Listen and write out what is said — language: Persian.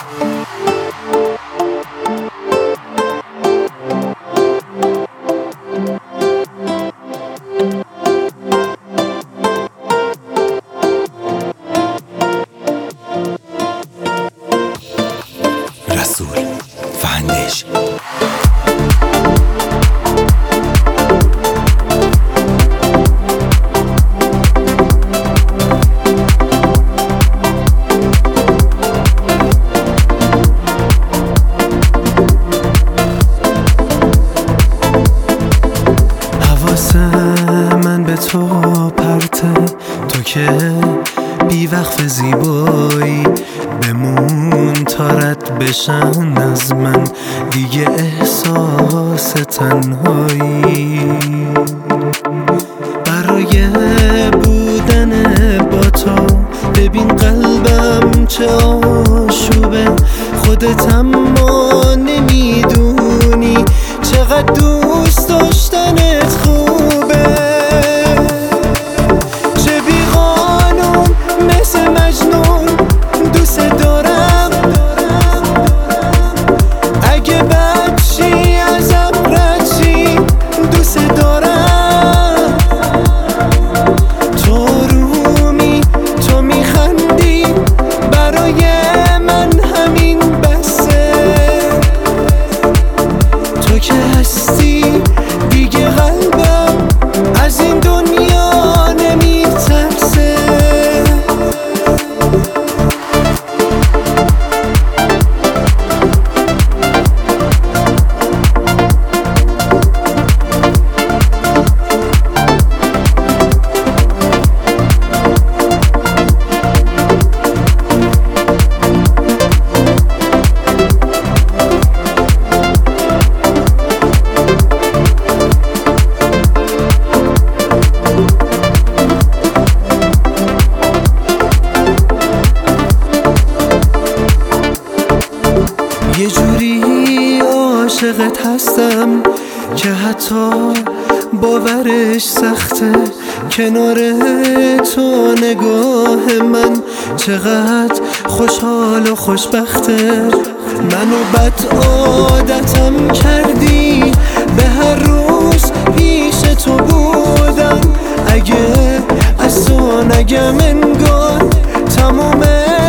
رسول فاندیشن. من به تو پرته، تو که بیوقف زیبایی، بمون تا رد بشن از من دیگه احساس تنهایی. برای بودن با تو ببین قلبم چه آشوبه، خودت اما نمیدونی چقدر دوست داشتنت خوبه. چه بی قانون مثل مجنون دوست دارم، اگه بچی ازم رچی دوست دارم. تو رومی تو میخندی برای من همین بسه، تو که هستی دیگه قلبم از این دنیا نمیترسه. یه جوری عاشقت هستم که حتی باورش سخته. کنار تو نگاه من چقدر خوشحال و خوشبخته. منو بد عادتم کردی به هر روز پیش تو بودم، اگه از تو نگم انگار تمومه